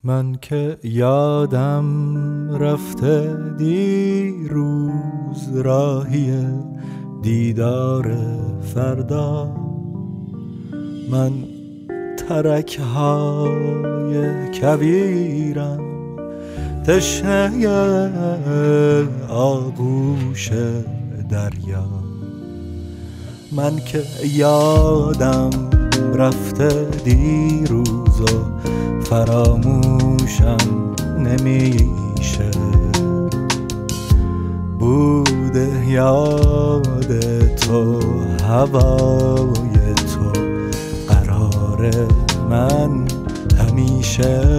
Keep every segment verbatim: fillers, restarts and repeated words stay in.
من که یادم رفته دیروز راهی دیدار فردا، من ترک های کویرم تشنه آغوش دریا. من که یادم رفته دیروز و فراموشم نمیشه، بوده یاد تو هوای تو قرار من همیشه.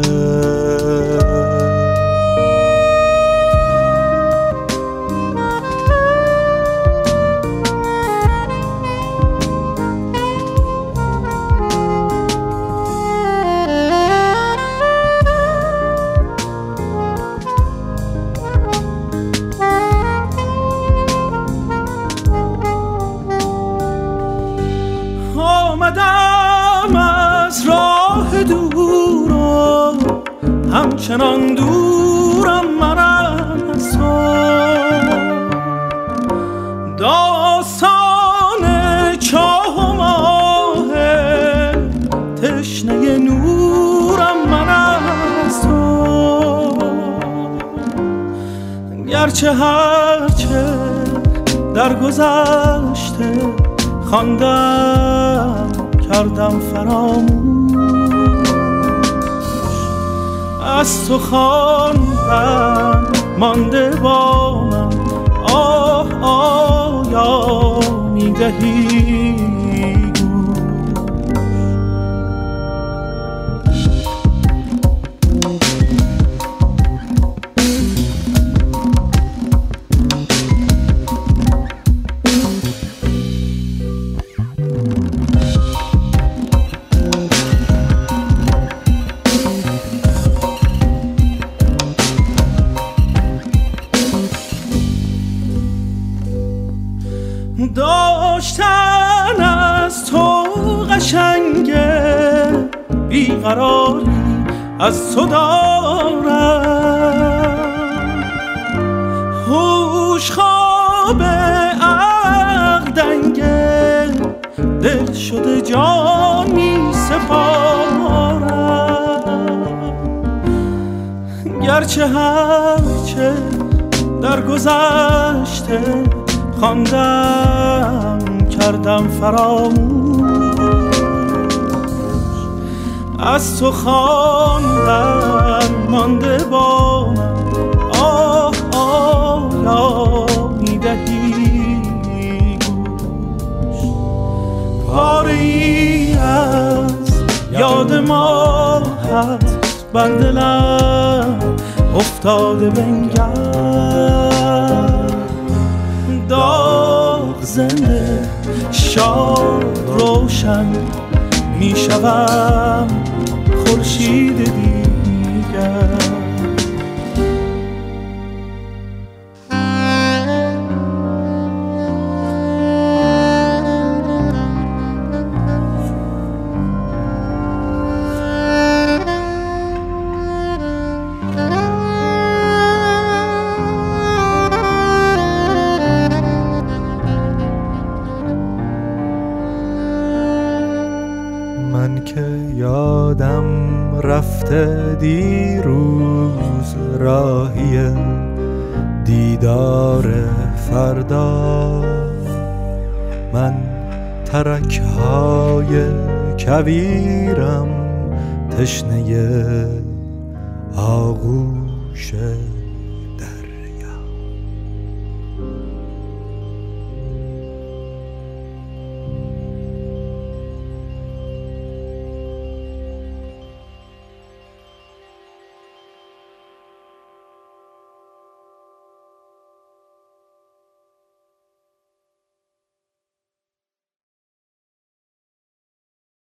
آمدم از راه دور و همچنان دورم من از تو، داستان چاه و ماه تشنه نورم من از تو. گرچه هرچه در گذشته خواندم کردم فراموش، از تو خواندم مانده با من آه آیا میدهی داشتن از تو قشنگه، بیقراری از تو دارم، هوش خواب عقل دنگه، دل شده جان می سپارم. گرچه هرچه در گذشته خواندم کردم فراموش، از تو خواندم مانده با من آه آیا میدهی گوش. پاره ای از یاد ما هست بر دلم افتاده بنگر، داغ زنده شاد روشن می شوم خورشید دیگر. من که یادم رفته دیروز راهی دیدار فردا، من ترک های کویرم تشنه آغوش